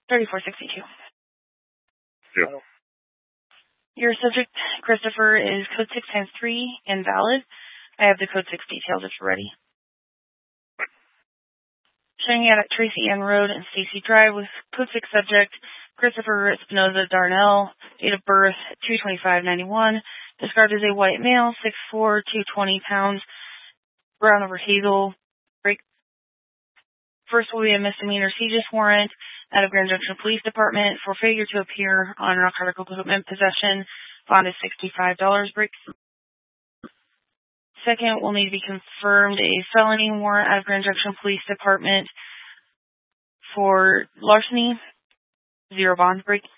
3462. Yeah. Your subject, Christopher, is code 6 times 3, invalid. I have the code 6 details if you're ready. Showing out at Tracy Ann Road and Stacy Drive with code 6 subject, Christopher Espinoza Darnell, date of birth 2/25/91, described as a white male, 6'4", 220 pounds, brown over hazel. Break. First will be a misdemeanor seizure warrant out of Grand Junction Police Department for failure to appear on narcotic equipment possession. Bond is $65. Break. Second will need to be confirmed a felony warrant out of Grand Junction Police Department for larceny. 0 bond. Break.